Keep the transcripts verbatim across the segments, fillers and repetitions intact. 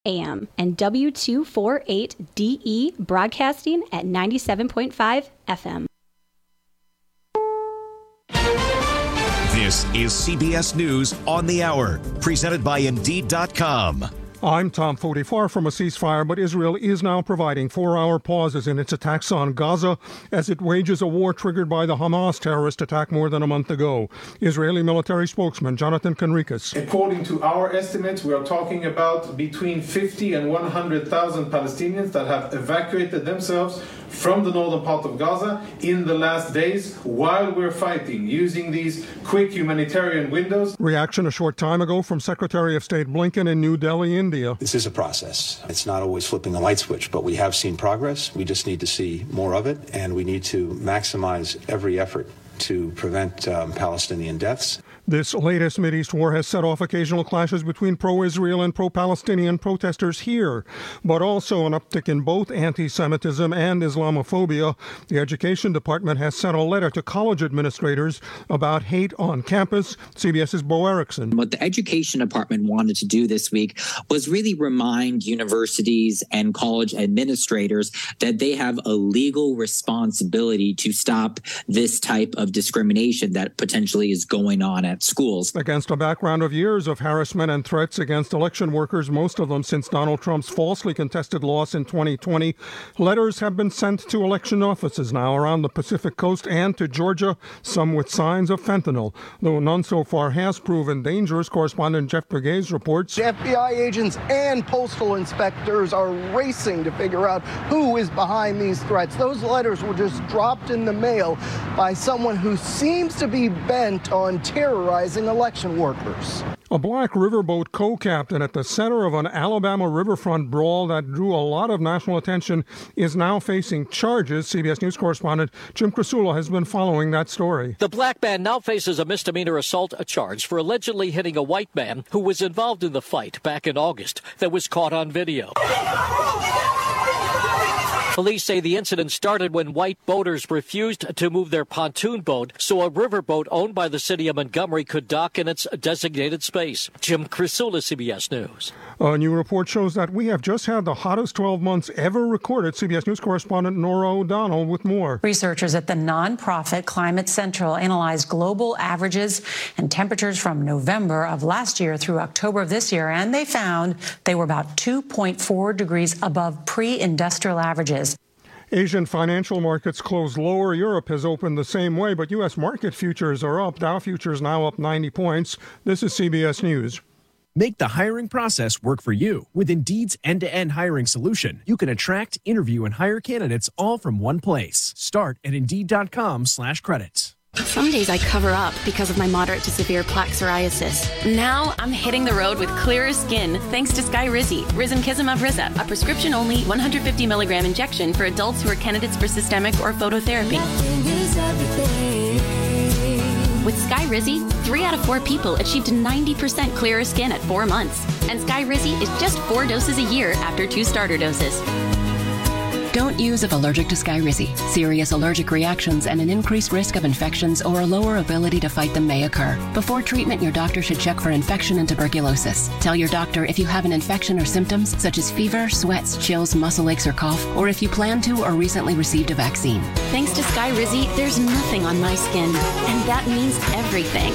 A M and W two forty-eight D E broadcasting at ninety-seven point five F M. This is C B S News on the Hour, presented by Indeed dot com. I'm Tom Foti. Far from a ceasefire, but Israel is now providing four-hour pauses in its attacks on Gaza as it wages a war triggered by the Hamas terrorist attack more than a month ago. Israeli military spokesman Jonathan Conricus. According to our estimates, we are talking about between fifty and one hundred thousand Palestinians that have evacuated themselves from the northern part of Gaza in the last days while we're fighting, using these quick humanitarian windows. Reaction a short time ago from Secretary of State Blinken in New Delhi, India. This is a process. It's not always flipping a light switch, but we have seen progress. We just need to see more of it, and we need to maximize every effort to prevent um, Palestinian deaths. This latest Mideast war has set off occasional clashes between pro-Israel and pro-Palestinian protesters here, but also an uptick in both anti-Semitism and Islamophobia. The Education Department has sent a letter to college administrators about hate on campus. CBS's Bo Erickson. What the Education Department wanted to do this week was really remind universities and college administrators that they have a legal responsibility to stop this type of discrimination that potentially is going on at schools. Against a background of years of harassment and threats against election workers, most of them since Donald Trump's falsely contested loss in twenty twenty, letters have been sent to election offices now around the Pacific Coast and to Georgia, some with signs of fentanyl, though none so far has proven dangerous. Correspondent Jeff Pegues reports. F B I agents and postal inspectors are racing to figure out who is behind these threats. Those letters were just dropped in the mail by someone who seems to be bent on terrorizing election workers. A black riverboat co-captain at the center of an Alabama riverfront brawl that drew a lot of national attention is now facing charges. C B S News correspondent Jim Krasula has been following that story. The black man now faces a misdemeanor assault charge for allegedly hitting a white man who was involved in the fight back in August that was caught on video. Police say the incident started when white boaters refused to move their pontoon boat so a riverboat owned by the city of Montgomery could dock in its designated space. Jim Krasula, C B S News. A new report shows that we have just had the hottest twelve months ever recorded. C B S News correspondent Nora O'Donnell with more. Researchers at the nonprofit Climate Central analyzed global averages and temperatures from November of last year through October of this year, and they found they were about two point four degrees above pre-industrial averages. Asian financial markets closed lower. Europe has opened the same way, but U S market futures are up. Dow futures now up ninety points. This is C B S News. Make the hiring process work for you. With Indeed's end-to-end hiring solution, you can attract, interview, and hire candidates all from one place. Start at Indeed.com slash credits. Some days I cover up because of my moderate to severe plaque psoriasis. Now I'm hitting the road with clearer skin thanks to Skyrizi, Risankizumab Riza, a prescription-only one hundred fifty milligram injection for adults who are candidates for systemic or phototherapy. With Skyrizi, three out of four people achieved ninety percent clearer skin at four months. And Skyrizi is just four doses a year after two starter doses. Don't use if allergic to Skyrizi. Serious allergic reactions and an increased risk of infections or a lower ability to fight them may occur. Before treatment, your doctor should check for infection and tuberculosis. Tell your doctor if you have an infection or symptoms such as fever, sweats, chills, muscle aches, or cough, or if you plan to or recently received a vaccine. Thanks to Skyrizi, there's nothing on my skin, and that means everything.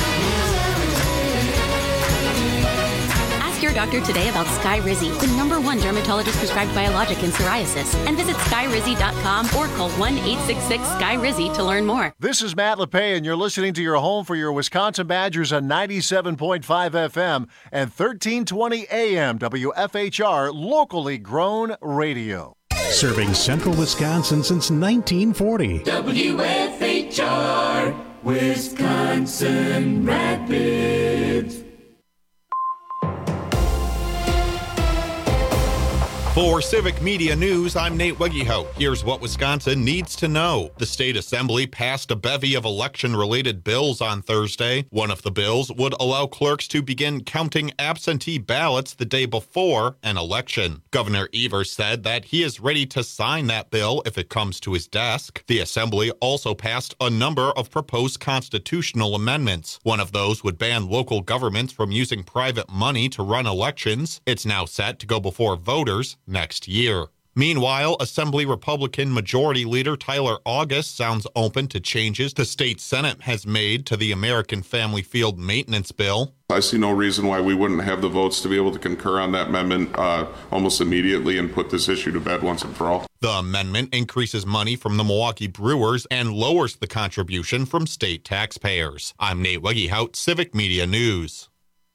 Your doctor today about Skyrizi, the number one dermatologist prescribed biologic in psoriasis, and visit skyrizi dot com or call one eight six six Skyrizi to learn more. This is Matt LePay, and you're listening to your home for your Wisconsin Badgers on ninety-seven point five F M and thirteen twenty A M W F H R, locally grown radio. Serving central Wisconsin since nineteen forty. W F H R, Wisconsin Rapids. For Civic Media News, I'm Nate Wegehout. Here's what Wisconsin needs to know. The state assembly passed a bevy of election-related bills on Thursday. One of the bills would allow clerks to begin counting absentee ballots the day before an election. Governor Evers said that he is ready to sign that bill if it comes to his desk. The assembly also passed a number of proposed constitutional amendments. One of those would ban local governments from using private money to run elections. It's now set to go before voters next year. Meanwhile, Assembly Republican Majority Leader Tyler August sounds open to changes the state Senate has made to the American Family Field Maintenance Bill. I see no reason why we wouldn't have the votes to be able to concur on that amendment uh, almost immediately and put this issue to bed once and for all. The amendment increases money from the Milwaukee Brewers and lowers the contribution from state taxpayers. I'm Nate Wegehout, Civic Media News.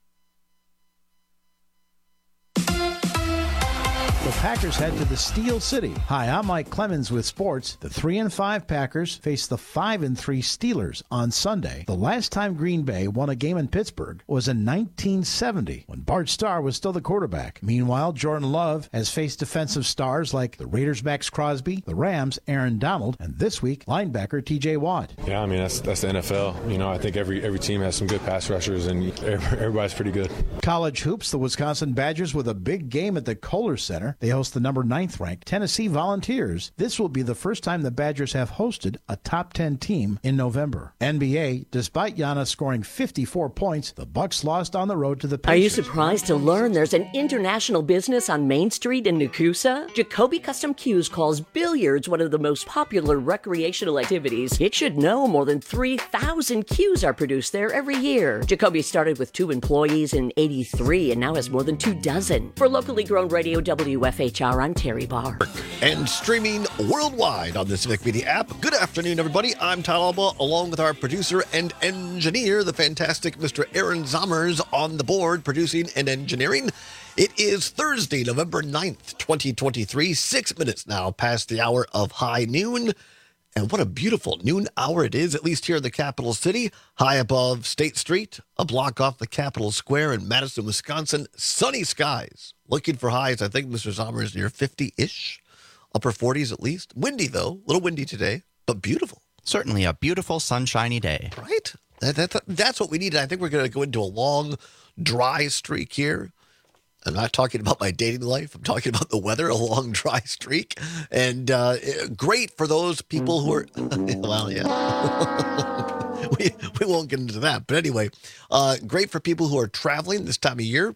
The Packers head to the Steel City. Hi, I'm Mike Clemens with sports. The three and five Packers face the five and three Steelers on Sunday. The last time Green Bay won a game in Pittsburgh was in nineteen seventy when Bart Starr was still the quarterback. Meanwhile, Jordan Love has faced defensive stars like the Raiders' Max Crosby, the Rams' Aaron Donald, and this week linebacker T J Watt. Yeah, I mean that's that's the N F L. You know, I think every every team has some good pass rushers and everybody's pretty good. College hoops, the Wisconsin Badgers with a big game at the Kohler Center. They host the number ninth ranked Tennessee Volunteers. This will be the first time the Badgers have hosted a top ten team in November. N B A, despite Giannis scoring fifty-four points, the Bucks lost on the road to the Pacers. Are you surprised to learn there's an international business on Main Street in Nakusa? Jacoby Custom Cues calls billiards one of the most popular recreational activities. It should know more than three thousand cues are produced there every year. Jacoby started with two employees in eighty-three and now has more than two dozen. For locally grown radio W F H R, I'm Terry Barr. And streaming worldwide on the Civic Media app. Good afternoon, everybody. I'm Todd Alba, along with our producer and engineer, the fantastic Mister Aaron Zommers, on the board, producing and engineering. It is Thursday, November ninth, twenty twenty-three, six minutes now past the hour of high noon. And what a beautiful noon hour it is, at least here in the capital city, high above State Street, a block off the Capitol Square in Madison, Wisconsin. Sunny skies. Looking for highs, I think Mister Sommer is near fifty-ish, upper forties at least. Windy, though, a little windy today, but beautiful. Certainly a beautiful, sunshiny day. Right? That, that, that's what we need. I think we're going to go into a long, dry streak here. I'm not talking about my dating life. I'm talking about the weather, a long, dry streak. And uh, great for those people who are, well, yeah. we, we won't get into that. But anyway, uh, great for people who are traveling this time of year.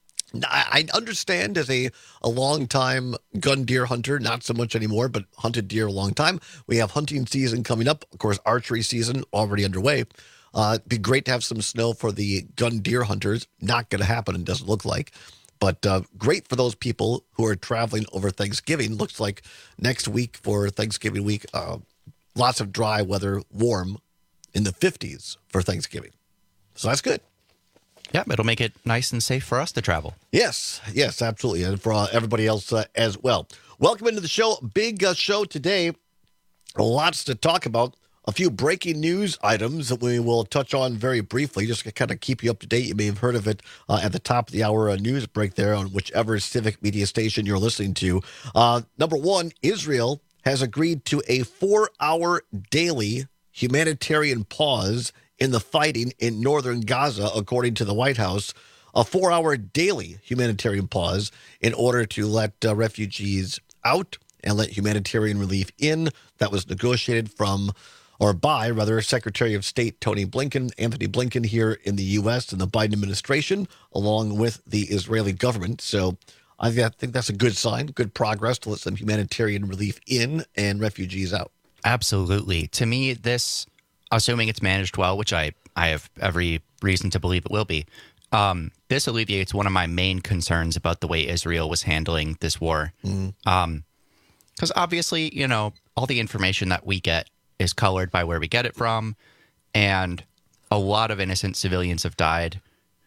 I understand as a, a long-time gun deer hunter, not so much anymore, but hunted deer a long time. We have hunting season coming up. Of course, archery season already underway. Uh, it'd be great to have some snow for the gun deer hunters. Not going to happen, it doesn't look like. But uh, great for those people who are traveling over Thanksgiving. Looks like next week for Thanksgiving week, uh, lots of dry weather, warm in the fifties for Thanksgiving. So that's good. Yeah, it'll make it nice and safe for us to travel. Yes, yes, absolutely. And for uh, everybody else uh, as well. Welcome into the show. Big uh, show today. Lots to talk about. A few breaking news items that we will touch on very briefly, just to kind of keep you up to date. You may have heard of it uh, at the top of the hour uh, news break there on whichever Civic Media station you're listening to. Uh, number one, Israel has agreed to a four-hour daily humanitarian pause in the fighting in northern Gaza, according to the White House. A four-hour daily humanitarian pause in order to let uh, refugees out and let humanitarian relief in. That was negotiated from, or by, rather, Secretary of State Tony Blinken, Anthony Blinken here in the U S and the Biden administration, along with the Israeli government. So I think that's a good sign, good progress to let some humanitarian relief in and refugees out. Absolutely. To me, this, assuming it's managed well, which I, I have every reason to believe it will be, um, this alleviates one of my main concerns about the way Israel was handling this war. Mm. Um, because obviously, you know, all the information that we get is colored by where we get it from, and a lot of innocent civilians have died.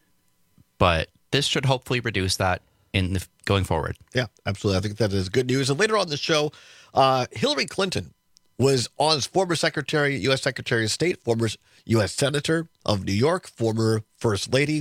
But this should hopefully reduce that in the, going forward. Yeah, absolutely. I think that is good news. And later on in the show, uh, Hillary Clinton was on as former Secretary, U S Secretary of State, former U S Senator of New York, former First Lady,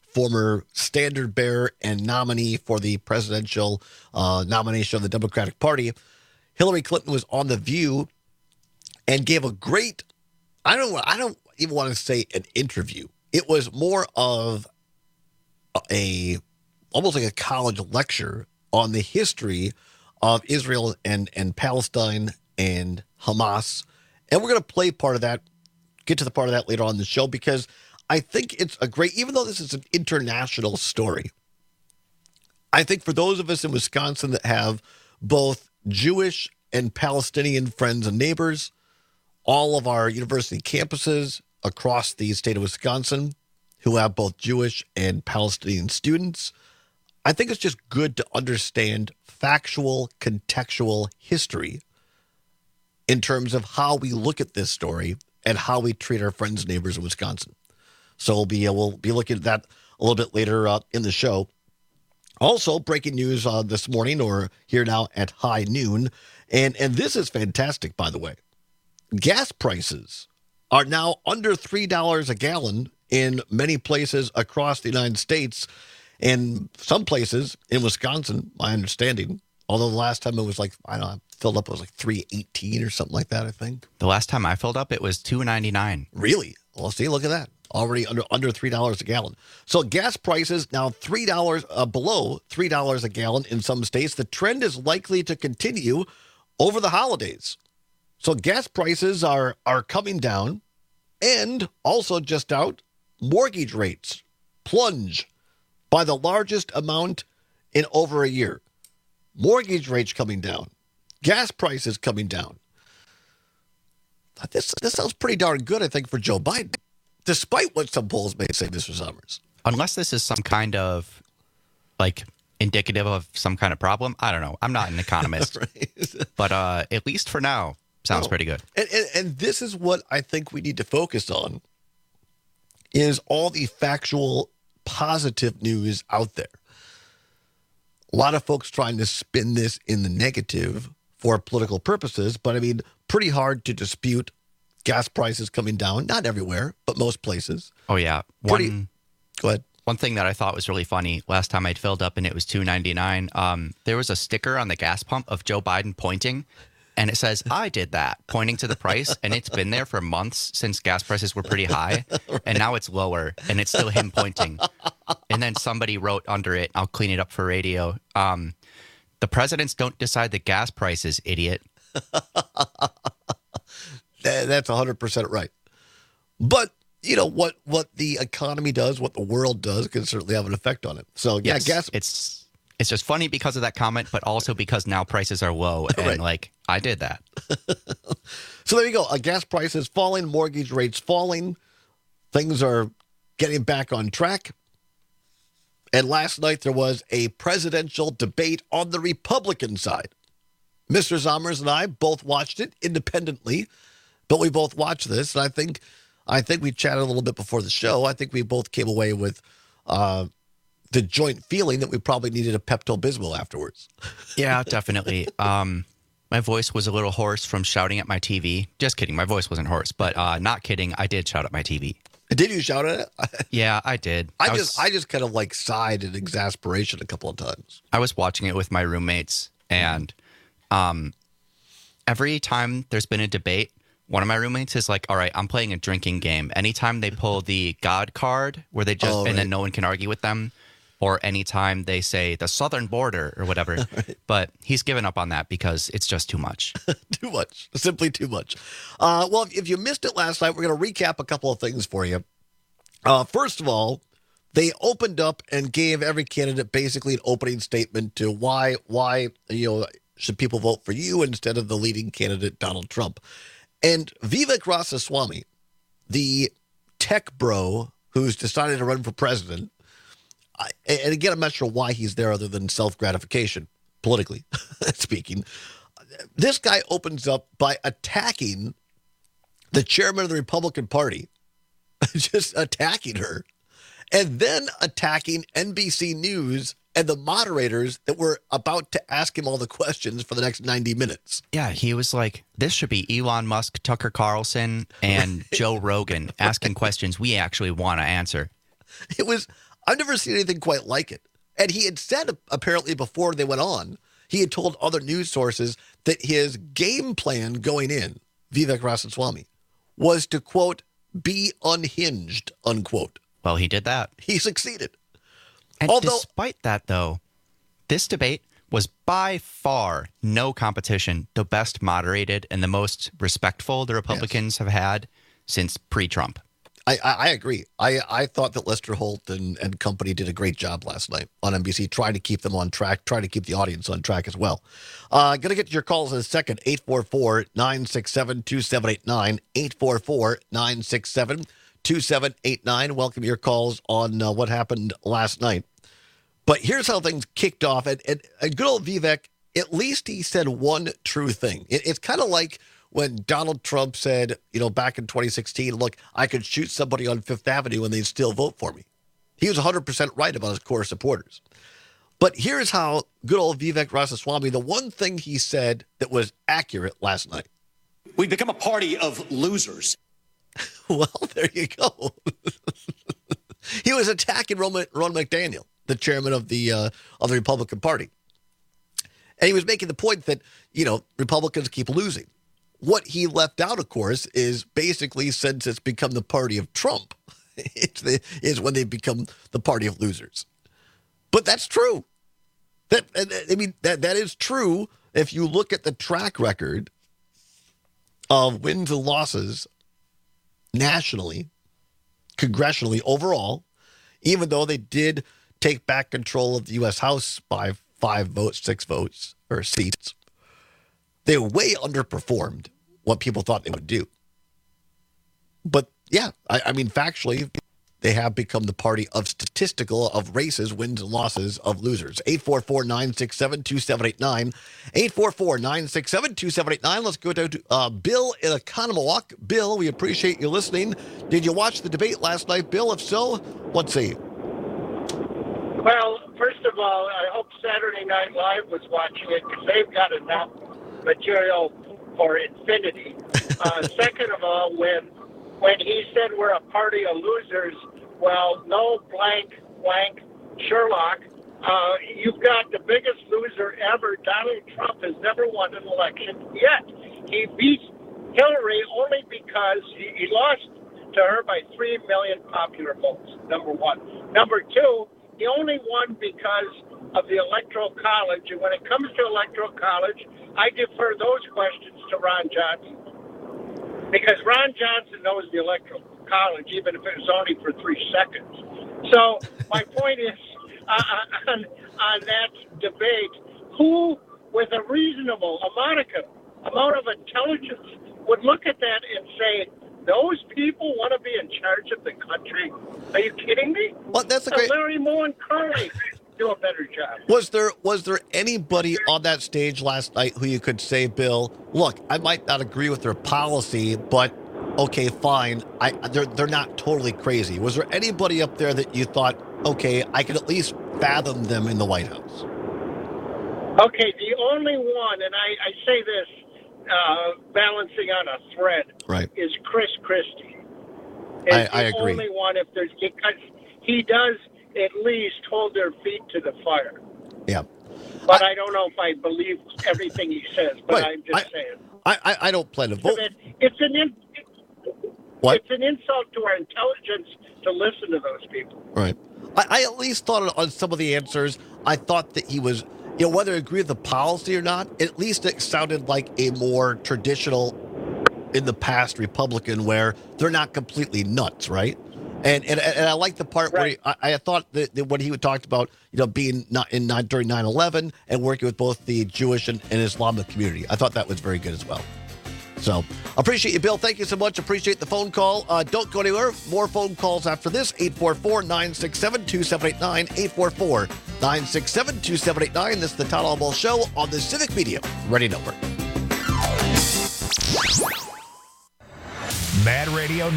former standard bearer and nominee for the presidential uh, nomination of the Democratic Party. Hillary Clinton was on The View and gave a great, I don't, I don't even want to say an interview. It was more of a, almost like a college lecture on the history of Israel and, and Palestine and Hamas. And we're going to play part of that, get to the part of that later on in the show, because I think it's a great, even though this is an international story, I think for those of us in Wisconsin that have both Jewish and Palestinian friends and neighbors, all of our university campuses across the state of Wisconsin who have both Jewish and Palestinian students, I think it's just good to understand factual, contextual history in terms of how we look at this story and how we treat our friends and neighbors in Wisconsin. So we'll be, uh, we'll be looking at that a little bit later uh, in the show. Also, breaking news uh, this morning, or here now at high noon, and, and this is fantastic, by the way. Gas prices are now under three dollars a gallon in many places across the United States, and some places in Wisconsin, my understanding, although the last time it was like, I don't know, filled up, it was like three eighteen or something like that, I think. The last time I filled up, it was two ninety-nine. Really? Well, see, look at that. Already under under three dollars a gallon. So gas prices now three dollars uh, below three dollars a gallon in some states. The trend is likely to continue over the holidays. So gas prices are are coming down, and also just out, mortgage rates plunge by the largest amount in over a year. Mortgage rates coming down, gas prices coming down. This this sounds pretty darn good, I think, for Joe Biden, despite what some polls may say, Mister Summers. Unless this is some kind of, like, indicative of some kind of problem. I don't know. I'm not an economist. Right. But uh, at least for now, sounds oh. pretty good. And, and, and this is what I think we need to focus on, is all the factual, positive news out there. A lot of folks trying to spin this in the negative for political purposes, but I mean, pretty hard to dispute gas prices coming down. Not everywhere, but most places. Oh, yeah. Pretty, One, go ahead. One thing that I thought was really funny, last time I'd filled up and it was two ninety-nine, um, there was a sticker on the gas pump of Joe Biden pointing, and it says, I did that, pointing to the price, and it's been there for months since gas prices were pretty high, right. And now it's lower, and it's still him pointing. And then somebody wrote under it, I'll clean it up for radio, um, the presidents don't decide the gas prices, idiot. That's one hundred percent right. But, you know, what, what the economy does, what the world does, can certainly have an effect on it. So, yeah, yes, gas... It's, it's just funny because of that comment, but also because now prices are low, and, right. like, I did that. So there you go. Uh, gas prices falling, mortgage rates falling. Things are getting back on track. And last night there was a presidential debate on the Republican side. Mister Zommers and I both watched it independently, but we both watched this, and I think I think we chatted a little bit before the show. I think we both came away with uh, the joint feeling that we probably needed a Pepto-Bismol afterwards. Yeah, definitely. Um, my voice was a little hoarse from shouting at my T V. Just kidding. My voice wasn't hoarse, but uh, not kidding. I did shout at my T V. Did you shout at it? Yeah, I did. I, I just was, I just kind of like sighed in exasperation a couple of times. I was watching it with my roommates, and um, every time there's been a debate, one of my roommates is like, all right, I'm playing a drinking game. Anytime they pull the God card where they just, oh, right. and then no one can argue with them, or anytime they say the southern border or whatever. Right. But he's given up on that because it's just too much. Too much. Simply too much. Uh, well, if you missed it last night, we're going to recap a couple of things for you. Uh, first of all, they opened up and gave every candidate basically an opening statement to why, why you know, should people vote for you instead of the leading candidate, Donald Trump. And Vivek Ramaswamy, the tech bro who's decided to run for president, I, and again, I'm not sure why he's there other than self-gratification, politically speaking. This guy opens up by attacking the chairman of the Republican Party, just attacking her, and then attacking N B C News and the moderators that were about to ask him all the questions for the next ninety minutes. Yeah, he was like, this should be Elon Musk, Tucker Carlson, and right. Joe Rogan asking right. questions we actually want to answer. It was, I've never seen anything quite like it. And he had said, apparently before they went on, he had told other news sources that his game plan going in, Vivek Ramaswamy, was to, quote, be unhinged, unquote. Well, he did that. He succeeded. And Although, despite that, though, this debate was by far no competition, the best moderated and the most respectful the Republicans yes. have had since pre-Trump. I, I, I agree. I, I thought that Lester Holt and, and company did a great job last night on N B C, trying to keep them on track, trying to keep the audience on track as well. Uh, going to get to your calls in a second. eight four four, nine six seven, two seven eight nine. eight four four, nine six seven, two seven eight nine. Welcome your calls on uh, what happened last night. But here's how things kicked off. And, and, and good old Vivek, at least he said one true thing. It, it's kind of like when Donald Trump said, you know, back in twenty sixteen, look, I could shoot somebody on Fifth Avenue and they'd still vote for me. He was one hundred percent right about his core supporters. But here's how good old Vivek Ramaswamy, the one thing he said that was accurate last night. We've become a party of losers. Well, there you go. He was attacking Ron, Ron McDaniel, the chairman of the uh, of the Republican Party. And he was making the point that, you know, Republicans keep losing. What he left out, of course, is basically since it's become the party of Trump, it's the, is when they become the party of losers. But that's true. That I mean, that that is true if you look at the track record of wins and losses nationally, congressionally, overall, even though they did take back control of the U S House by five votes, six votes, or seats. They way underperformed what people thought they would do. But yeah, I, I mean, factually, they have become the party of statistical, of races, wins and losses, of losers. eight four four, nine six seven, two seven eight nine. eight four four, nine six seven, two seven eight nine. Let's go to uh, Bill in Economawalk. Bill, we appreciate you listening. Did you watch the debate last night, Bill? If so, let's see. Well, first of all, I hope Saturday Night Live was watching it because they've got enough material for infinity. Uh, second of all, when when he said we're a party of losers, well, no blank, blank, Sherlock. Uh, you've got the biggest loser ever. Donald Trump has never won an election yet. He beat Hillary only because he, he lost to her by three million popular votes, number one. Number two, he only won because of the Electoral College. And when it comes to Electoral College, I defer those questions to Ron Johnson. Because Ron Johnson knows the Electoral College, even if it was only for three seconds. So my point is, uh, on, on that debate, who, with a reasonable, a modicum amount of intelligence, would look at that and say, those people want to be in charge of the country? Are you kidding me? Well, that's a great... Larry Moore and Curly do a better job. Was there was there anybody on that stage last night who you could say, Bill, look, I might not agree with their policy, but okay, fine. I they're they're not totally crazy. Was there anybody up there that you thought, okay, I could at least fathom them in the White House? Okay, the only one, and I, I say this, uh, balancing on a thread, right, is Chris Christie. I, I agree. The only one, if there's, because he does at least hold their feet to the fire. Yeah. But I, I don't know if I believe everything he says, but right. I'm just I, saying. I, I, I don't plan to vote. It, it's, an in, what? it's an insult to our intelligence to listen to those people. Right. I, I at least thought on some of the answers, I thought that he was, you know, whether I agree with the policy or not, at least it sounded like a more traditional, in the past, Republican, where they're not completely nuts, right? And and, and I like the part right. where he, I, I thought that, that when he talked about, you know, being not in not during nine eleven and working with both the Jewish and, and Islamic community. I thought that was very good as well. So appreciate you, Bill. Thank you so much. Appreciate the phone call. Uh, don't go anywhere. More phone calls after this. eight four four, nine six seven, two seven eight nine. eight four four, nine six seven, two seven eight nine. This is the Todd Albaugh Show on the Civic Media Radio Network. Mad Radio.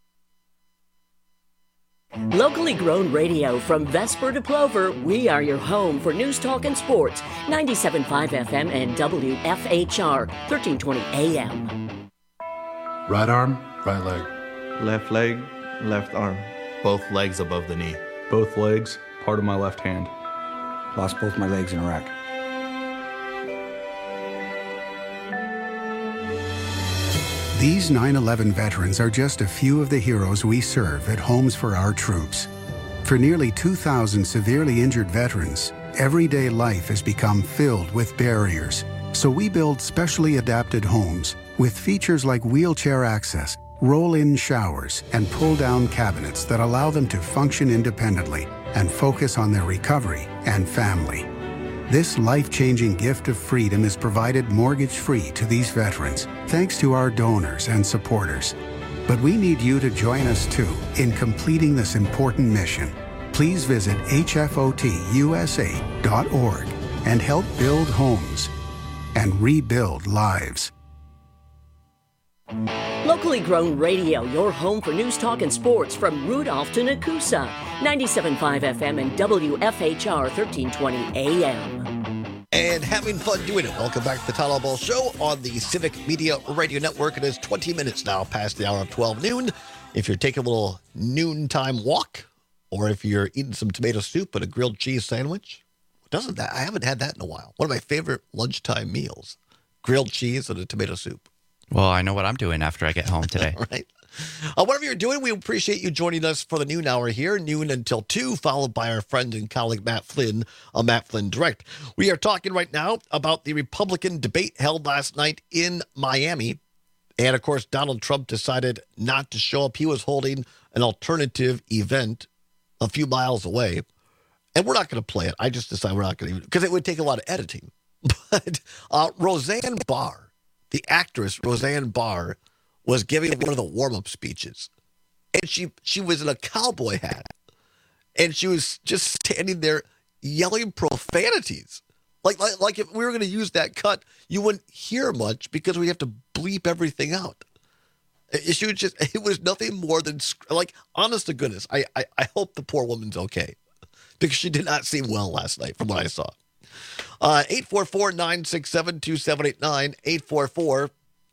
Locally grown radio from Vesper to Plover, we are your home for news, talk, and sports. ninety-seven point five F M and W F H R, thirteen twenty A M. Right arm, right leg. Left leg, left arm. Both legs above the knee. both legs, part of my left hand. Lost both my legs in Iraq. These nine eleven veterans are just a few of the heroes we serve at Homes for Our Troops. For nearly two thousand severely injured veterans, everyday life has become filled with barriers. So we build specially adapted homes with features like wheelchair access, roll-in showers, and pull-down cabinets that allow them to function independently and focus on their recovery and family. This life-changing gift of freedom is provided mortgage-free to these veterans, thanks to our donors and supporters. But we need you to join us, too, in completing this important mission. Please visit H F O T U S A dot org and help build homes and rebuild lives. Locally grown radio, your home for news, talk, and sports from Rudolph to Nakusa. ninety-seven point five F M and W F H R thirteen twenty A M. And having fun doing it. Welcome back to the Tyler Ball Show on the Civic Media Radio Network. It is twenty minutes now past the hour of twelve noon. If you're taking a little noontime walk, or if you're eating some tomato soup and a grilled cheese sandwich, doesn't that, I haven't had that in a while. One of my favorite lunchtime meals, grilled cheese and a tomato soup. Well, I know what I'm doing after I get home today. Right. Uh, whatever you're doing, we appreciate you joining us for the noon hour here, noon until two, followed by our friend and colleague Matt Flynn on Matt Flynn Direct. We are talking right now about the Republican debate held last night in Miami. And, of course, Donald Trump decided not to show up. He was holding an alternative event a few miles away. And we're not going to play it. I just decided we're not going to, because it would take a lot of editing. But uh, Roseanne Barr, the actress Roseanne Barr, was giving one of the warm-up speeches. And she she was in a cowboy hat. And she was just standing there yelling profanities. Like, like, like if we were going to use that cut, you wouldn't hear much because we have to bleep everything out. She was just, it was nothing more than, like, honest to goodness, I, I, I hope the poor woman's okay. Because she did not seem well last night from what I saw. Uh, eight four four, nine six seven, two seven eight nine, eight four four,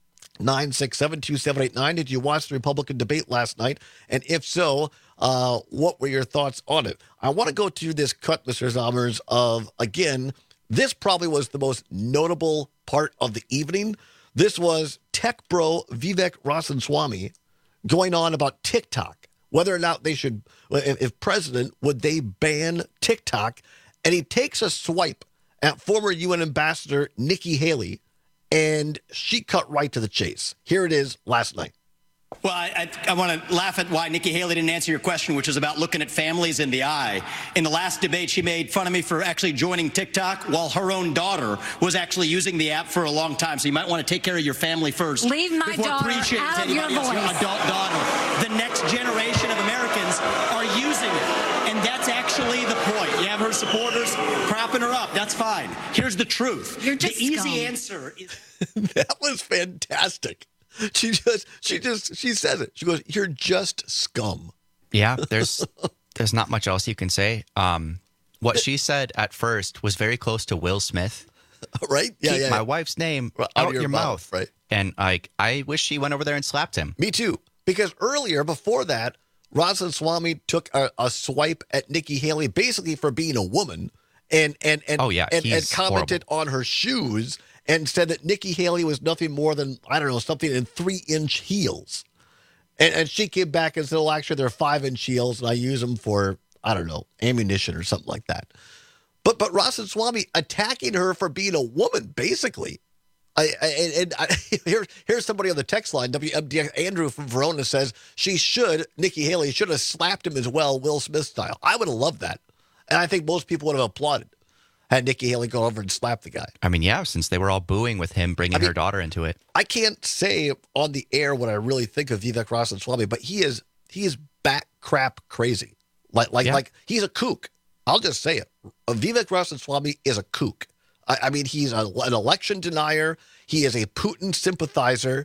nine six seven, two seven eight nine. Did you watch the Republican debate last night? And if so, uh, what were your thoughts on it? I want to go to this cut, Mister Zommers, of, again, this probably was the most notable part of the evening. This was tech bro Vivek Ramaswamy going on about TikTok, whether or not they should, if, if president, would they ban TikTok? And he takes a swipe at former U N Ambassador Nikki Haley, and she cut right to the chase. Here it is last night. Well, I, I, I want to laugh at why Nikki Haley didn't answer your question, which was about looking at families in the eye. In the last debate, she made fun of me for actually joining TikTok while her own daughter was actually using the app for a long time. So you might want to take care of your family first. Leave my before daughter preaching out to of your anybody else, your voice. adult daughter. The next generation of Americans are using it. And that's actually the point. You have her supporters propping her up. That's fine. Here's the truth. You're just the easy scum. answer is... That was fantastic. She just, she just, she says it. She goes, "You're just scum." Yeah, there's there's not much else you can say. Um, what she said at first was very close to Will Smith. Right? Yeah, Keep yeah. my yeah. wife's name Out out, of your your, mouth, mouth. right. And like, I wish she went over there and slapped him. Me too. Because earlier, before that, Ramaswamy took a, a swipe at Nikki Haley, basically for being a woman, and and and Oh, yeah, and, and he's commented on her shoes and said that Nikki Haley was nothing more than, I don't know, something in three-inch heels. And, and she came back and said, "Well, actually, they're five-inch heels, and I use them for, I don't know, ammunition or something like that." But but Ramaswamy attacking her for being a woman, basically. I, I, and I, here, here's somebody on the text line. W M D Andrew from Verona says she should, Nikki Haley should have slapped him as well, Will Smith style. I would have loved that. And I think most people would have applauded had Nikki Haley go over and slap the guy. I mean, yeah, since they were all booing with him bringing I mean, her daughter into it. I can't say on the air what I really think of Vivek Ramaswamy, but he is he is bat crap crazy. Like like Yeah. like he's a kook. I'll just say it. Vivek Ramaswamy is a kook. I, I mean, he's a, an election denier. He is a Putin sympathizer.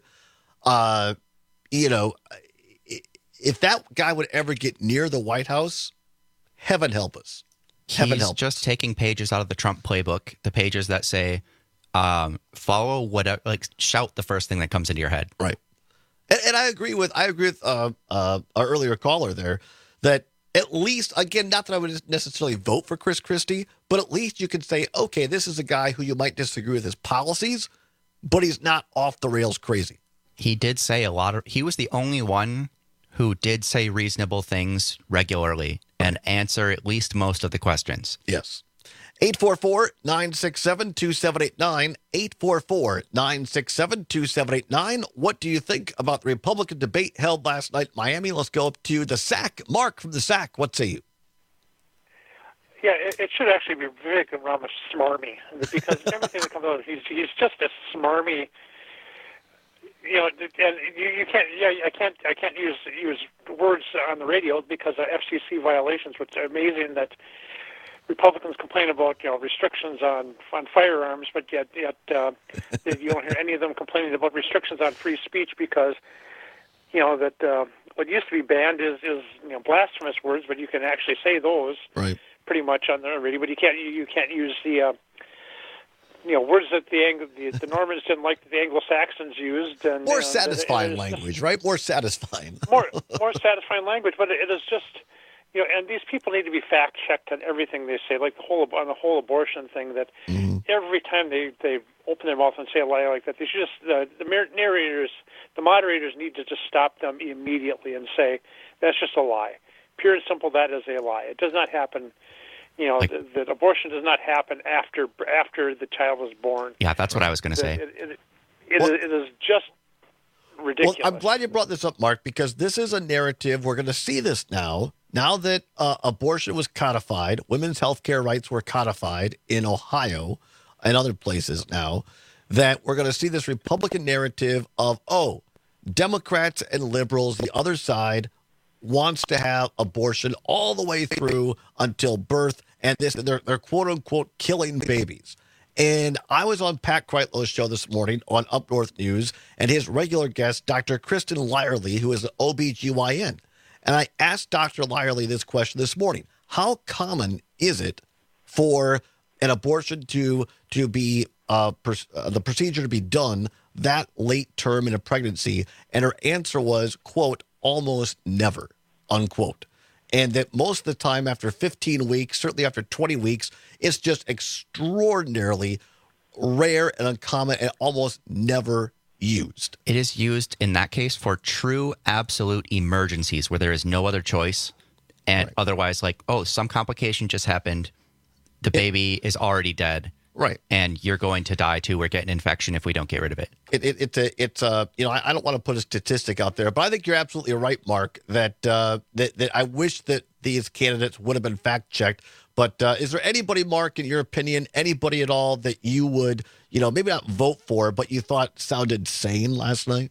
Uh, you know, if that guy would ever get near the White House, heaven help us. Heaven He's help just taking pages out of the Trump playbook, the pages that say, um, follow whatever, like shout the first thing that comes into your head. Right. And, and I agree with I agree with uh, uh, our earlier caller there that at least, again, not that I would necessarily vote for Chris Christie, but at least you could say, okay, this is a guy who you might disagree with his policies, but he's not off the rails crazy. He did say a lot of, he was the only one who did say reasonable things regularly and answer at least most of the questions. Yes. eight four four, nine six seven, two seven eight nine, eight four four, nine six seven, two seven eight nine. What do you think about the Republican debate held last night in Miami? Let's go up to the S A C. Mark from the S A C, what say you? Yeah, it, it should actually be Vivek Ramaswamy, because everything that comes out, he's he's just a smarmy. You know, and you, you can't. Yeah, I can't. I can't use use words on the radio because of F C C violations, which are amazing that Republicans complain about, you know, restrictions on on firearms, but yet yet uh, you don't hear any of them complaining about restrictions on free speech because, you know, that uh, what used to be banned is is you know blasphemous words, but you can actually say those right. pretty much on the radio, but you can't you, you can't use the uh, you know words that the, Ang- the the Normans didn't like that the Anglo-Saxons used, and more uh, satisfying it, it language, just, right? More satisfying. more more satisfying language, but it is just. You know, and these people need to be fact-checked on everything they say, like the whole on the whole abortion thing. That mm-hmm. every time they, they open their mouth and say a lie like that, they should just the, the narrators, the moderators need to just stop them immediately and say that's just a lie, pure and simple. That is a lie. It does not happen. You know, like, that, that abortion does not happen after after the child is born. Yeah, that's what I was going to say. It, it, it, well, is, it is just ridiculous. Well, I'm glad you brought this up, Mark, because this is a narrative. We're going to see this now. Now that uh, abortion was codified, women's health care rights were codified in Ohio and other places now, that we're going to see this Republican narrative of, oh, Democrats and liberals, the other side, wants to have abortion all the way through until birth, and this they're, they're quote-unquote killing babies. And I was on Pat Kreitlow's show this morning on Up North News, and his regular guest, Doctor Kristen Lyerly, who is an O B G Y N. And I asked Doctor Lyerly this question this morning. How common is it for an abortion to to be, uh, pers- uh, the procedure to be done that late term in a pregnancy? And her answer was, quote, almost never, unquote. And that most of the time after fifteen weeks, certainly after twenty weeks, it's just extraordinarily rare and uncommon and almost never used. It is used in that case for true absolute emergencies where there is no other choice. And right. otherwise, like, oh, some complication just happened. The baby it, is already dead. Right. And you're going to die too. We're getting an infection if we don't get rid of it. It, it, it's a, it's a, you know, I, I don't want to put a statistic out there, but I think you're absolutely right, Mark, that, uh, that, that I wish that these candidates would have been fact checked. But uh, is there anybody, Mark, in your opinion, anybody at all that you would, you know, maybe not vote for, but you thought sounded sane last night?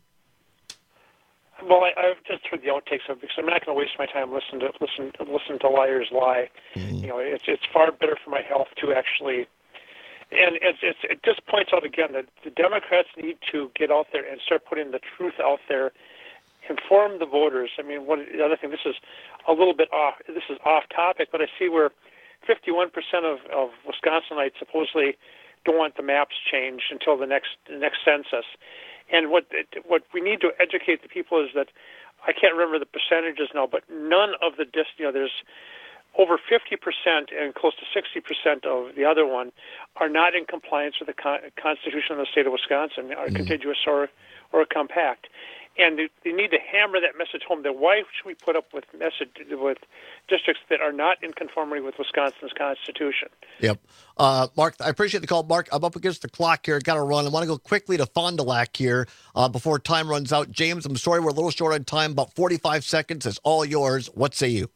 Well, I, I've just heard the outtakes of it because I'm not going to waste my time listening to listen listen to liars lie. Mm-hmm. You know, it's it's far better for my health to actually. And it's, it's, it just points out again that the Democrats need to get out there and start putting the truth out there, inform the voters. I mean, one the other thing. This is a little bit off. This is off topic, but I see where fifty-one percent of, of Wisconsinites supposedly don't want the maps changed until the next the next census. And what what we need to educate the people is that I can't remember the percentages now, but none of the dis you know there's over fifty percent and close to sixty percent of the other one are not in compliance with the con- Constitution of the state of Wisconsin, are mm. contiguous or or compact. And they, they need to hammer that message home that why should we put up with message with districts that are not in conformity with Wisconsin's Constitution? Yep. Uh, Mark, I appreciate the call. Mark, I'm up against the clock here. Got to run. I want to go quickly to Fond du Lac here uh, before time runs out. James, I'm sorry we're a little short on time. About forty-five seconds. It's all yours. What say you?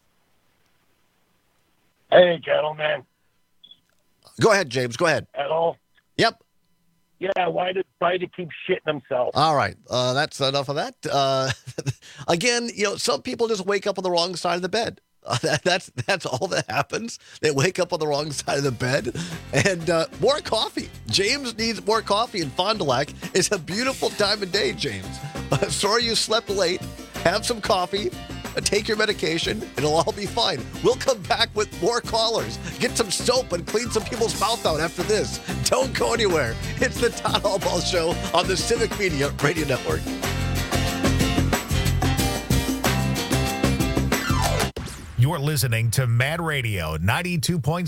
Hey, gentlemen. Go ahead, James. Go ahead. Hello? Yep. Yeah, why did Biden keep shitting himself? All right. Uh, that's enough of that. Uh, again, you know, some people just wake up on the wrong side of the bed. Uh, that, that's that's all that happens. They wake up on the wrong side of the bed. And uh, more coffee. James needs more coffee in Fond du Lac. It's a beautiful time of day, James. Uh, sorry you slept late. Have some coffee. Take your medication. It'll all be fine. We'll come back with more callers. Get some soap and clean some people's mouth out after this. Don't go anywhere. It's the Todd Albaugh Show on the Civic Media Radio Network. You're You're listening to Mad Radio ninety-two point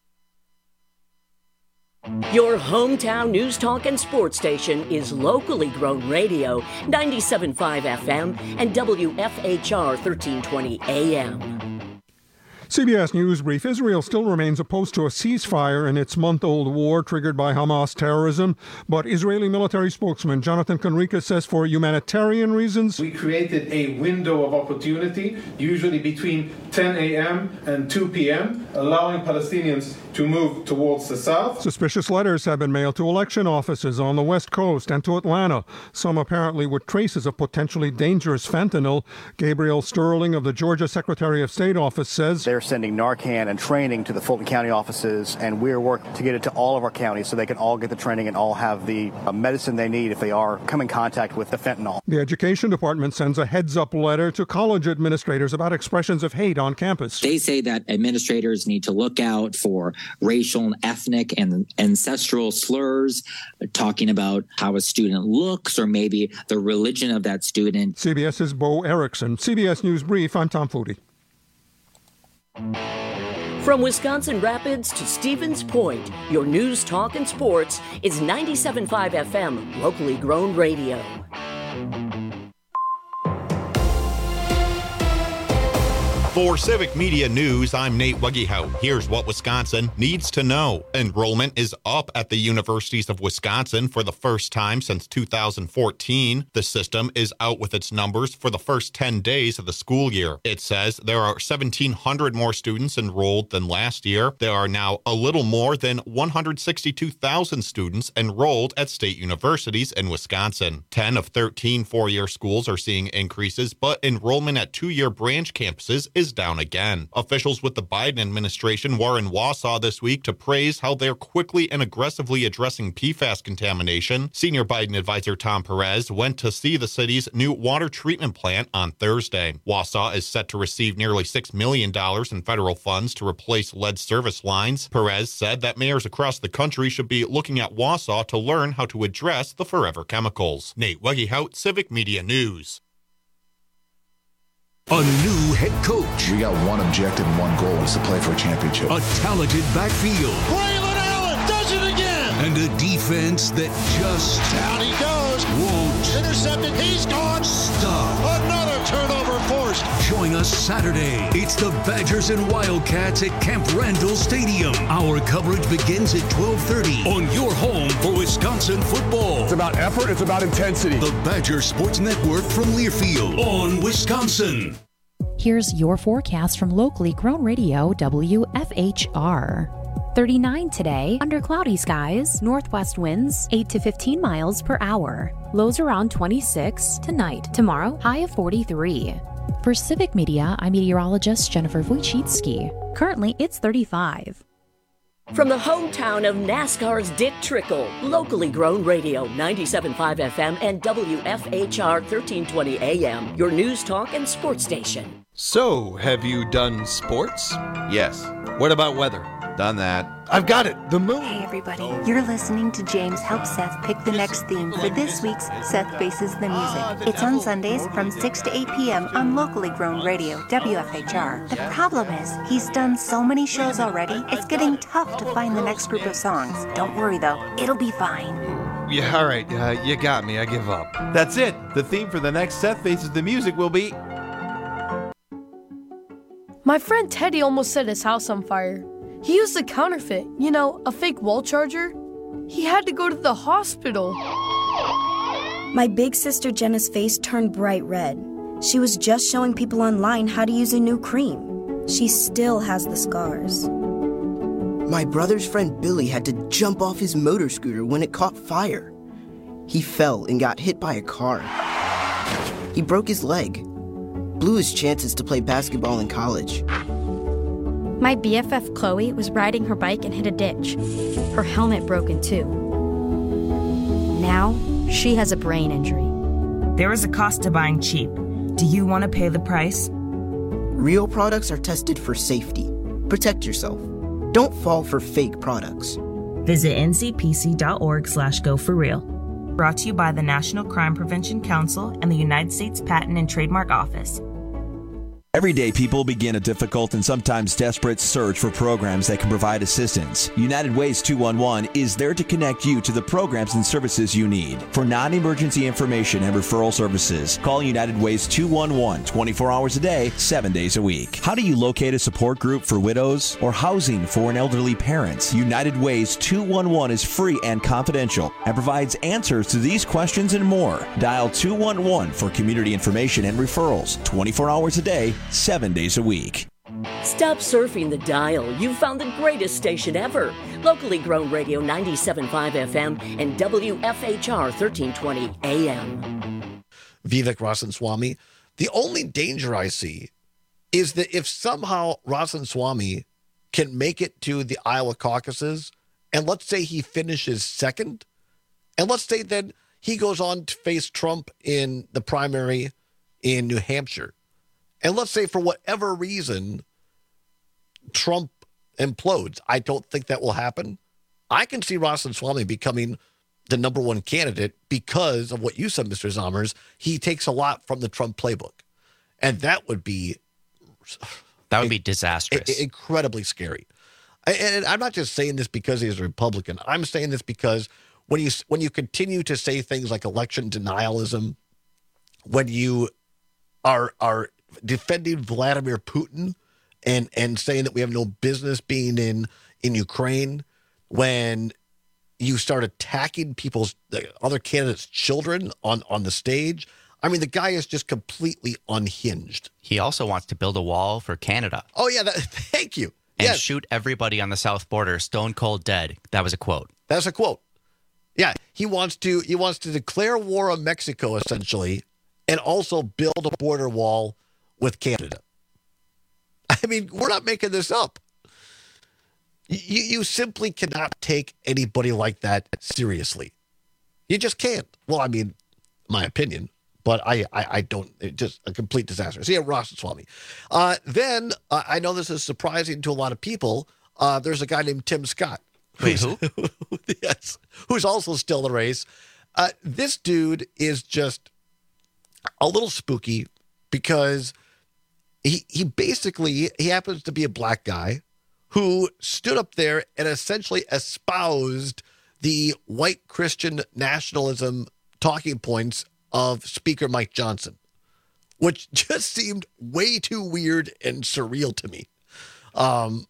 seven. Your hometown news talk and sports station is locally grown radio, ninety-seven point five F M and W F H R thirteen twenty A M. C B S News Brief. Israel still remains opposed to a ceasefire in its month-old war triggered by Hamas terrorism, but Israeli military spokesman Jonathan Conricus says for humanitarian reasons. We created a window of opportunity, usually between ten a.m. and two p.m., allowing Palestinians to move towards the south. Suspicious letters have been mailed to election offices on the West Coast and to Atlanta, some apparently with traces of potentially dangerous fentanyl. Gabriel Sterling of the Georgia Secretary of State office says they're sending Narcan and training to the Fulton County offices, and we're working to get it to all of our counties so they can all get the training and all have the uh, medicine they need if they are come in contact with the fentanyl. The Education Department sends a heads-up letter to college administrators about expressions of hate on campus. They say that administrators need to look out for racial and ethnic and ancestral slurs, talking about how a student looks or maybe the religion of that student. CBS's Bo Erickson. C B S News Brief, I'm Tom Foodie. From Wisconsin Rapids to Stevens Point, your news, talk, and sports is ninety-seven point five F M, locally grown radio. For Civic Media News, I'm Nate Weggehout. Here's what Wisconsin needs to know. Enrollment is up at the universities of Wisconsin for the first time since two thousand fourteen. The system is out with its numbers for the first ten days of the school year. It says there are seventeen hundred more students enrolled than last year. There are now a little more than one hundred sixty-two thousand students enrolled at state universities in Wisconsin. ten of thirteen four-year schools are seeing increases, but enrollment at two-year branch campuses is down again. Officials with the Biden administration were in Wausau this week to praise how they're quickly and aggressively addressing P FAS contamination. Senior Biden advisor Tom Perez went to see the city's new water treatment plant on Thursday. Wausau is set to receive nearly six million dollars in federal funds to replace lead service lines. Perez said that mayors across the country should be looking at Wausau to learn how to address the forever chemicals. Nate Weggehout, Civic Media News. A new head coach. We got one objective and one goal, is to play for a championship. A talented backfield. Braylon Allen does it again. And a defense that just down he goes. Won't intercepted. He's gone. Stop. Another turnover forced. Join us Saturday. It's the Badgers and Wildcats at Camp Randall Stadium. Our coverage begins at twelve thirty on your home for Wisconsin football. It's about effort. It's about intensity. The Badger Sports Network from Learfield on Wisconsin. Here's your forecast from locally grown radio W F H R. thirty-nine today, under cloudy skies, northwest winds eight to fifteen miles per hour. Lows around twenty-six tonight. Tomorrow, high of forty-three. For Civic Media, I'm meteorologist Jennifer Wojcicki. Currently, it's thirty-five. From the hometown of NASCAR's Dick Trickle, locally grown radio, ninety-seven point five F M and W F H R thirteen twenty A M, your news, talk, and sports station. So, have you done sports? Yes. What about weather? Done that. I've got it. The moon. Hey, everybody. You're listening to James help Seth pick the next theme for this week's Seth Faces the Music. It's on Sundays from six to eight p.m. on locally grown radio, W F H R. The problem is, he's done so many shows already, it's getting tough to find the next group of songs. Don't worry, though. It'll be fine. Yeah, all right. Uh, you got me. I give up. That's it. The theme for the next Seth Faces the Music will be... My friend Teddy almost set his house on fire. He used a counterfeit, you know, a fake wall charger. He had to go to the hospital. My big sister Jenna's face turned bright red. She was just showing people online how to use a new cream. She still has the scars. My brother's friend Billy had to jump off his motor scooter when it caught fire. He fell and got hit by a car. He broke his leg. Blew his chances to play basketball in college. My B F F Chloe was riding her bike and hit a ditch. Her helmet broke in two. Now, she has a brain injury. There is a cost to buying cheap. Do you want to pay the price? Real products are tested for safety. Protect yourself. Don't fall for fake products. Visit N C P C dot org slash go for real. Brought to you by the National Crime Prevention Council and the United States Patent and Trademark Office. Everyday people begin a difficult and sometimes desperate search for programs that can provide assistance. United Ways two one one is there to connect you to the programs and services you need. For non-emergency information and referral services, call United Ways two one one twenty-four hours a day, seven days a week. How do you locate a support group for widows or housing for an elderly parent? United Ways two one one is free and confidential and provides answers to these questions and more. Dial two one one for community information and referrals, twenty-four hours a day, seven days a week. Stop surfing the dial. You've found the greatest station ever. Locally grown radio ninety-seven point five F M and W F H R thirteen twenty A M. Vivek Ramaswamy. The only danger I see is that if somehow Ramaswamy can make it to the Iowa caucuses, and let's say he finishes second, and let's say then he goes on to face Trump in the primary in New Hampshire, and let's say for whatever reason, Trump implodes. I don't think that will happen. I can see Ramaswamy becoming the number one candidate because of what you said, Mister Zommers. He takes a lot from the Trump playbook. And that would be... That would be disastrous. Incredibly scary. And I'm not just saying this because he's a Republican. I'm saying this because when you, when you continue to say things like election denialism, when you are are... defending Vladimir Putin and and saying that we have no business being in in Ukraine, when you start attacking people's other candidates' children on on the stage. I mean, the guy is just completely unhinged. He also wants to build a wall for Canada. Oh yeah, that, thank you. And yes. Shoot everybody on the south border stone cold dead. That was a quote. That's a quote. Yeah, he wants to he wants to declare war on Mexico essentially, and also build a border wall with Canada. I mean, we're not making this up. You, you simply cannot take anybody like that seriously. You just can't. Well, I mean, my opinion, but I, I, I don't, it just a complete disaster. So yeah, Ramaswamy. Uh, then, uh, I know this is surprising to a lot of people. Uh, there's a guy named Tim Scott. Wait, who? Yes, who's also still in the race. Uh, this dude is just a little spooky because He he basically, he happens to be a black guy who stood up there and essentially espoused the white Christian nationalism talking points of Speaker Mike Johnson, which just seemed way too weird and surreal to me. Um,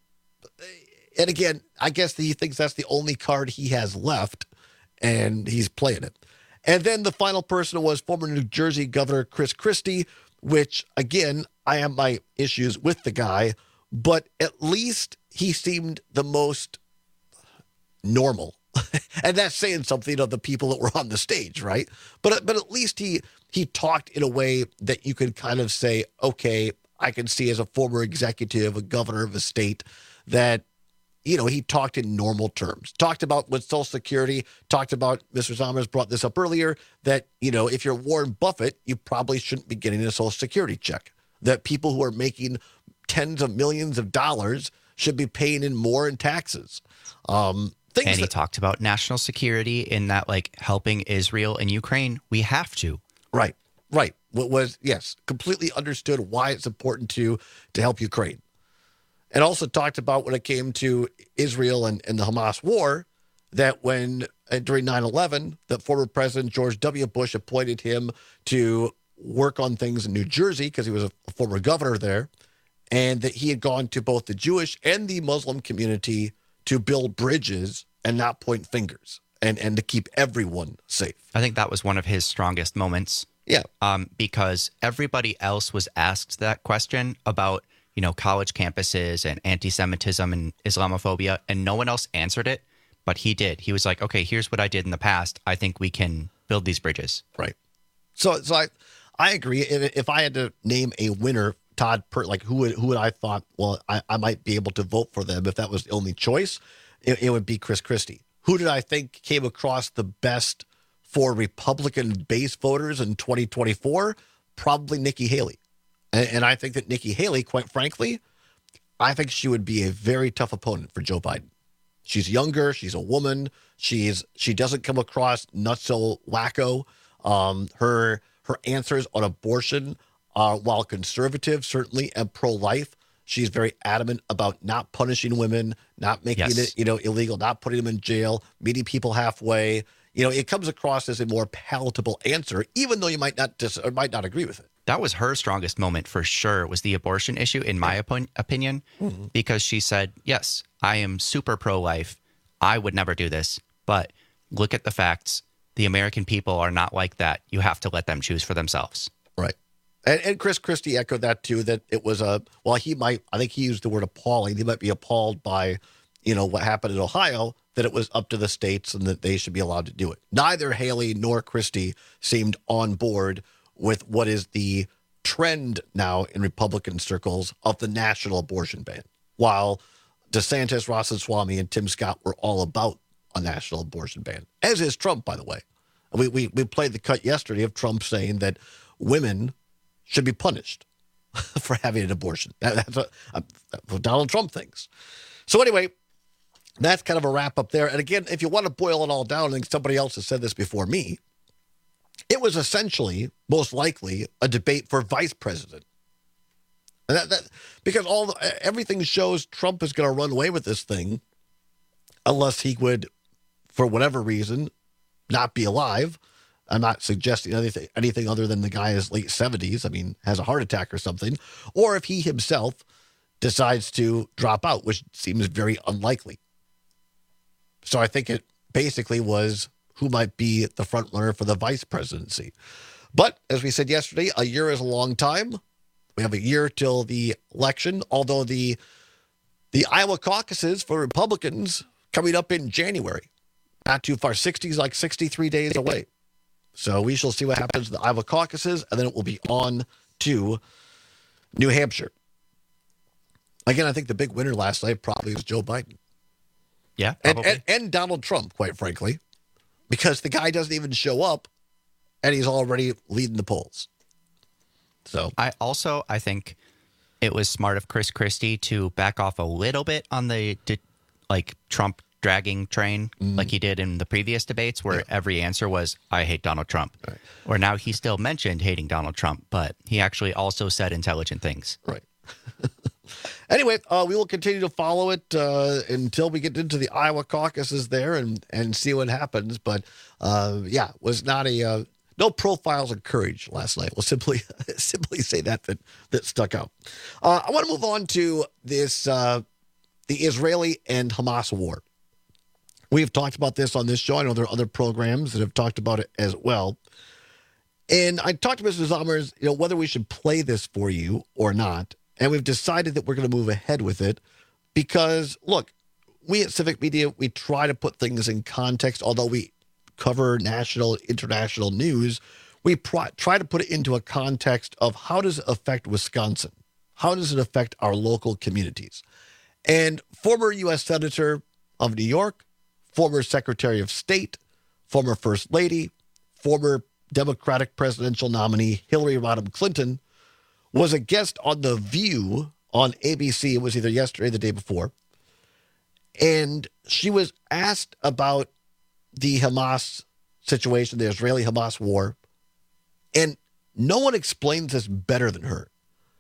and again, I guess he thinks that's the only card he has left, and he's playing it. And then the final person was former New Jersey Governor Chris Christie, which, again, I have my issues with the guy, but at least he seemed the most normal. And that's saying something of the people that were on the stage, right? But but at least he he talked in a way that you could kind of say, okay, I can see as a former executive, a governor of a state, that, you know, he talked in normal terms. Talked about with Social Security, talked about, Mister Zommers brought this up earlier, that, you know, if you're Warren Buffett, you probably shouldn't be getting a Social Security check. That people who are making tens of millions of dollars should be paying in more in taxes. Um, things and he that, talked about national security in that, like, helping Israel and Ukraine. We have to. Right, right. What was, yes, completely understood why it's important to to help Ukraine. And also talked about when it came to Israel and, and the Hamas war, that when uh, during nine eleven, that former President George W. Bush appointed him to work on things in New Jersey because he was a, a former governor there, and that he had gone to both the Jewish and the Muslim community to build bridges and not point fingers, and, and to keep everyone safe. I think that was one of his strongest moments. Yeah. Um, because everybody else was asked that question about, you know, college campuses and anti-Semitism and Islamophobia, and no one else answered it, but he did. He was like, okay, here's what I did in the past. I think we can build these bridges. Right. So, so I, I agree. If I had to name a winner, Todd Pert, like who would, who would I thought, well, I, I might be able to vote for them if that was the only choice, it, it would be Chris Christie. Who did I think came across the best for Republican base voters in twenty twenty-four? Probably Nikki Haley. And, and I think that Nikki Haley, quite frankly, I think she would be a very tough opponent for Joe Biden. She's younger. She's a woman. She's she doesn't come across nutso wacko. Um, her her answers on abortion Uh, while conservative, certainly, and pro-life, she's very adamant about not punishing women, not making Yes. it, you know, illegal, not putting them in jail, meeting people halfway. You know, it comes across as a more palatable answer, even though you might not dis- or might not agree with it. That was her strongest moment for sure, was the abortion issue, in my opin- opinion, Mm-hmm. because she said, yes, I am super pro-life. I would never do this. But look at the facts. The American people are not like that. You have to let them choose for themselves. Right. And, and Chris Christie echoed that too, that it was a, well, he might, I think he used the word appalling. He might be appalled by, you know, what happened in Ohio, that it was up to the states and that they should be allowed to do it. Neither Haley nor Christie seemed on board with what is the trend now in Republican circles of the national abortion ban. While DeSantis, Ramaswamy, and Tim Scott were all about a national abortion ban, as is Trump, by the way. We, we, we played the cut yesterday of Trump saying that women should be punished for having an abortion. That, that's what, uh, what Donald Trump thinks. So anyway, that's kind of a wrap up there. And again, if you want to boil it all down, I think somebody else has said this before me, it was essentially, most likely, a debate for vice president. And that, that, because all the, everything shows Trump is going to run away with this thing unless he would, for whatever reason, not be alive. I'm not suggesting anything anything other than the guy in his late seventies, I mean, has a heart attack or something, or if he himself decides to drop out, which seems very unlikely. So I think it basically was who might be the front runner for the vice presidency. But as we said yesterday, a year is a long time. We have a year till the election, although the the Iowa caucuses for Republicans coming up in January. Not too far, sixty is like sixty-three days away. So we shall see what happens in the Iowa caucuses, and then it will be on to New Hampshire. Again, I think the big winner last night probably was Joe Biden. Yeah, and, probably. and, and Donald Trump, quite frankly, because the guy doesn't even show up, and he's already leading the polls. So I also, I think it was smart of Chris Christie to back off a little bit on the, like, Trump dragging train mm. like he did in the previous debates where yeah. every answer was, I hate Donald Trump. Right. Or now he still mentioned hating Donald Trump, but he actually also said intelligent things. Right. Anyway, uh, we will continue to follow it uh, until we get into the Iowa caucuses there and, and see what happens. But uh, yeah, was not a uh, no profiles of courage last night. We'll simply simply say that that, that stuck out. Uh, I want to move on to this uh, the Israeli and Hamas war. We've talked about this on this show. I know there are other programs that have talked about it as well. And I talked to Mister Zommers, you know, whether we should play this for you or not. And we've decided that we're going to move ahead with it because, look, we at Civic Media, we try to put things in context. Although we cover national, international news, we pr- try to put it into a context of how does it affect Wisconsin? How does it affect our local communities? And former U S Senator of New York, former Secretary of State, former First Lady, former Democratic presidential nominee Hillary Rodham Clinton was a guest on The View on A B C. It was either yesterday or the day before. And she was asked about the Hamas situation, the Israeli-Hamas war. And no one explains this better than her.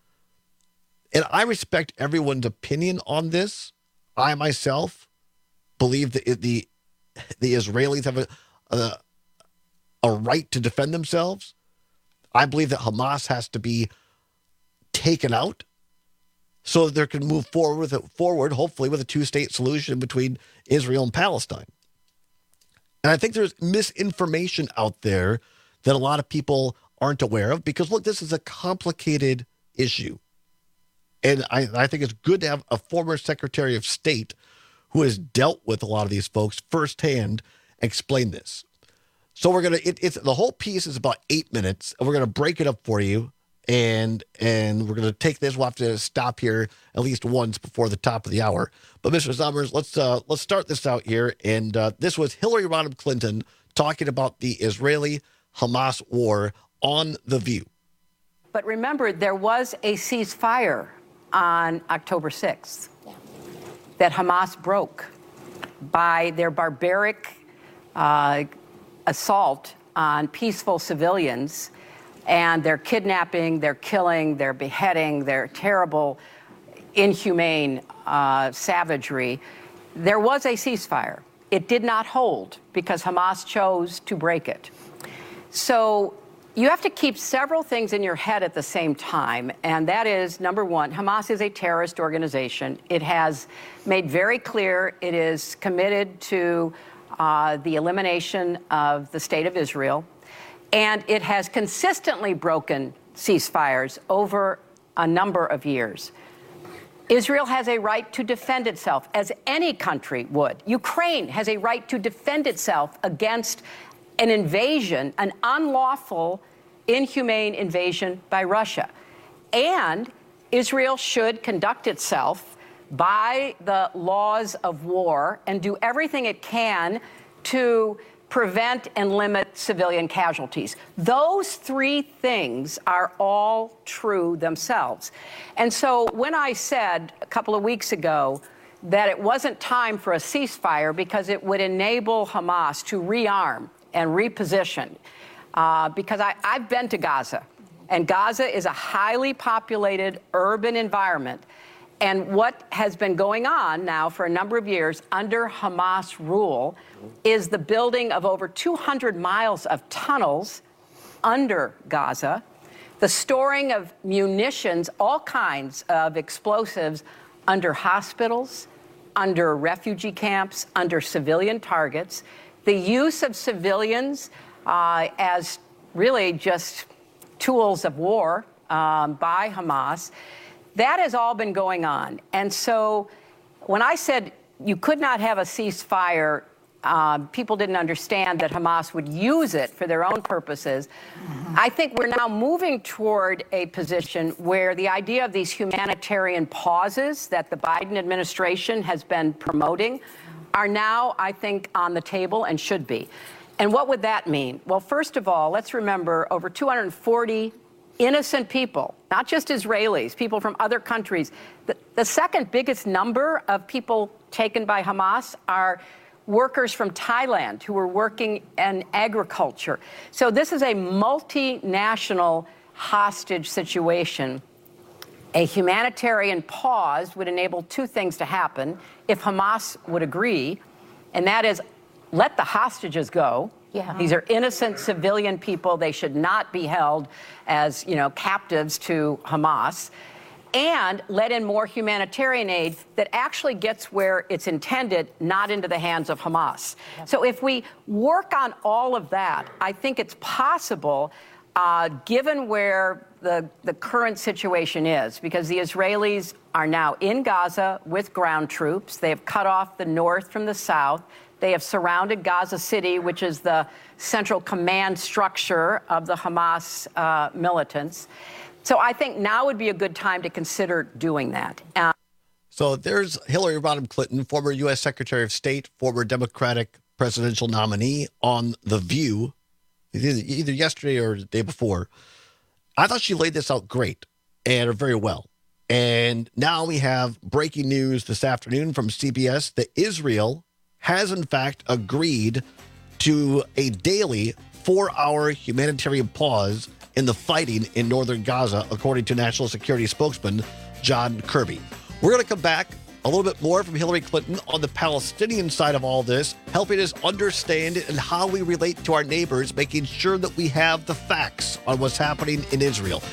And I respect everyone's opinion on this. I myself believe that the, the Israelis have a, a, a right to defend themselves. I believe that Hamas has to be taken out so that they can move forward with it, forward, hopefully with a two-state solution between Israel and Palestine. And I think there's misinformation out there that a lot of people aren't aware of because, look, this is a complicated issue. And I, I think it's good to have a former Secretary of State who has dealt with a lot of these folks firsthand explain this. So we're going to, it, it's the whole piece is about eight minutes, and we're going to break it up for you. And and we're going to take this. We'll have to stop here at least once before the top of the hour. But Mister Zommers, let's uh, let's start this out here. And uh, this was Hillary Rodham Clinton talking about the Israeli-Hamas war on The View. But remember, there was a ceasefire on October sixth that Hamas broke by their barbaric uh, assault on peaceful civilians. and they're kidnapping, they're killing, they're beheading, they're terrible, inhumane uh, savagery. There was a ceasefire. It did not hold because Hamas chose to break it. So you have to keep several things in your head at the same time, and that is, number one, Hamas is a terrorist organization. It has made very clear it is committed to uh, the elimination of the state of Israel, and it has consistently broken ceasefires over a number of years. Israel has a right to defend itself, as any country would. Ukraine has a right to defend itself against an invasion, an unlawful, inhumane invasion by Russia. And Israel should conduct itself by the laws of war and do everything it can to prevent and limit civilian casualties. Those three things are all true themselves. And so when I said a couple of weeks ago that it wasn't time for a ceasefire because it would enable Hamas to rearm and reposition, uh, because I, I've been to Gaza, and Gaza is a highly populated urban environment. And what has been going on now for a number of years under Hamas rule is the building of over two hundred miles of tunnels under Gaza, the storing of munitions, all kinds of explosives under hospitals, under refugee camps, under civilian targets, the use of civilians uh, as really just tools of war um, by Hamas. That has all been going on. And so when I said you could not have a ceasefire, uh, people didn't understand that Hamas would use it for their own purposes. Mm-hmm. I think we're now moving toward a position where the idea of these humanitarian pauses that the Biden administration has been promoting are now, I think, on the table and should be. And what would that mean? Well, first of all, let's remember over two hundred forty innocent people, not just Israelis, people from other countries. The, the second biggest number of people taken by Hamas are workers from Thailand who were working in agriculture. So this is a multinational hostage situation. A humanitarian pause would enable two things to happen if Hamas would agree, and that is let the hostages go. Yeah. These are innocent civilian people. They should not be held as, you know, captives to Hamas. And let in more humanitarian aid that actually gets where it's intended, not into the hands of Hamas. Yeah. So if we work on all of that, I think it's possible, uh, given where the, the current situation is, because the Israelis are now in Gaza with ground troops. They have cut off the north from the south. They have surrounded Gaza City, which is the central command structure of the Hamas uh, militants. So I think now would be a good time to consider doing that. Uh, so there's Hillary Rodham Clinton, former U S Secretary of State, former Democratic presidential nominee, on The View, either yesterday or the day before. I thought she laid this out great and very well. And now we have breaking news this afternoon from C B S that Israel has, in fact, agreed to a daily four-hour humanitarian pause in the fighting in northern Gaza, according to National Security spokesman John Kirby. We're going to come back a little bit more from Hillary Clinton on the Palestinian side of all this, helping us understand it and how we relate to our neighbors, making sure that we have the facts on what's happening in Israel.